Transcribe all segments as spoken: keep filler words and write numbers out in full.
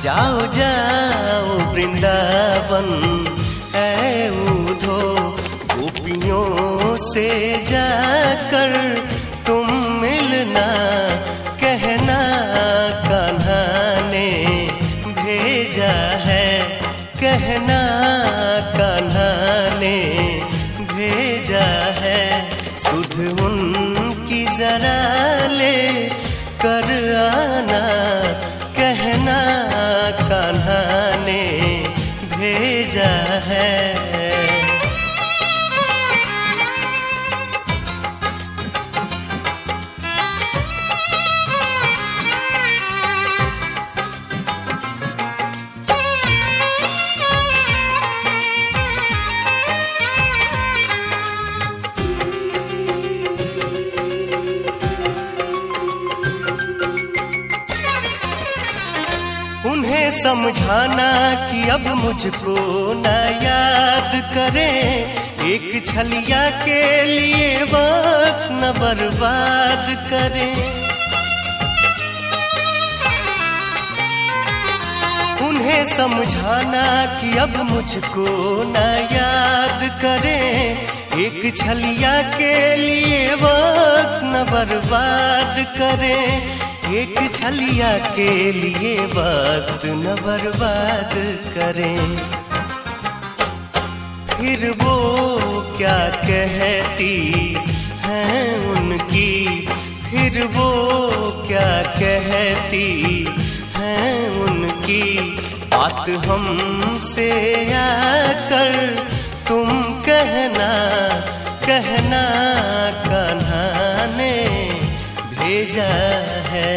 जाओ जाओ वृंदावन है उधो, गोपियों से जाकर तुम मिलना, कहना कान्हा ने भेजा है, कहना कान्हा ने भेजा है। सुध उनकी जरा ले कर आना, कहना कान्हा ने भेजा है। उन्हें समझाना कि अब मुझको न याद करें, एक छलिया के लिए वक्त न बर्बाद करें। उन्हें समझाना कि अब मुझको न याद करें, एक छलिया के लिए वक्त न बर्बाद करें, एक छलिया के लिए वक्त न बर्बाद करें। फिर वो क्या कहती हैं उनकी, फिर वो क्या कहती हैं उनकी, बात हमसे आकर तुम कहना, कहना कान्हा ने भेजा है।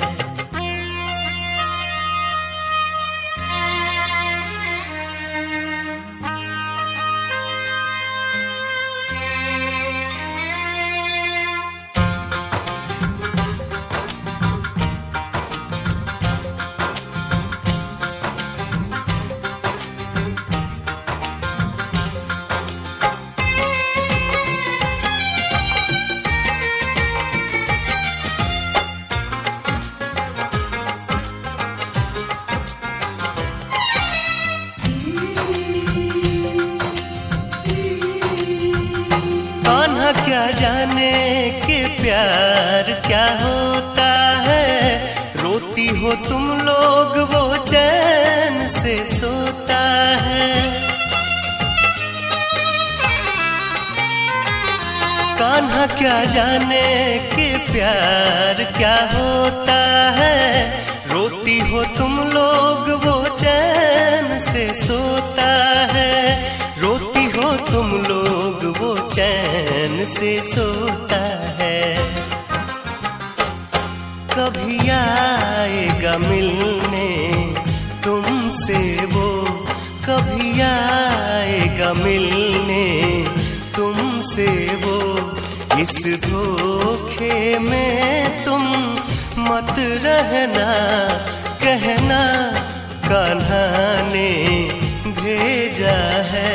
क्या जाने कि प्यार क्या होता है, रोती हो तुम लोग वो चैन से सोता है। कान्हा क्या जाने कि प्यार क्या होता है, रोती हो तुम लोग वो चैन से सोता है, रोती हो तुम लोग वो चैन से सोता है। कभी आएगा मिलने तुमसे वो, कभी आएगा मिलने तुमसे वो, इस धोखे में तुम मत रहना, कहना कान्हा ने भेजा है।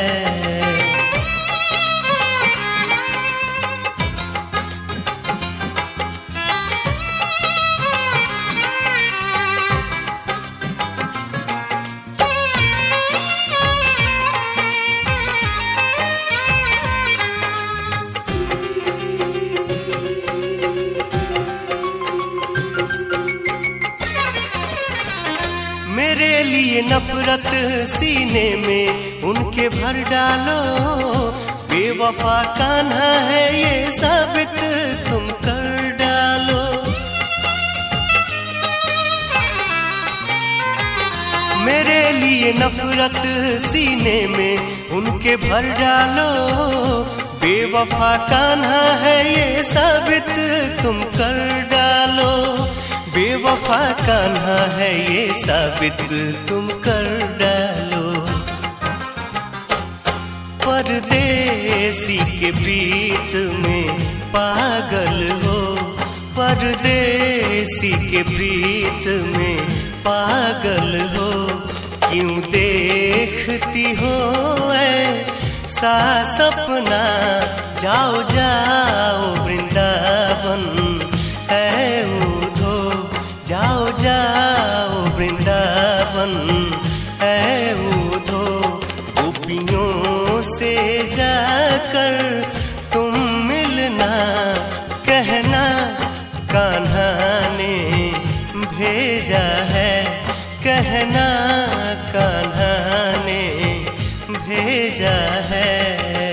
मेरे लिए नफरत सीने में उनके भर डालो, बेवफा कान्हा है ये साबित तुम कर डालो। मेरे लिए नफरत सीने में उनके भर डालो, बेवफा कान्हा है ये साबित तुम कर डालो, बेवफा कान्हा है ये साबित तुम कर डालो। परदेसी के प्रीत में पागल हो, परदेसी के प्रीत में पागल हो, क्यों देखती हो ऐसा सपना, जाओ जाओ वृंदावन है उधो, जाओ जाओ वृंदावन बन ऐ ऊधो, गोपियों से जाकर तुम मिलना, कहना कान्हा ने भेजा है, कहना कान्हा ने भेजा है।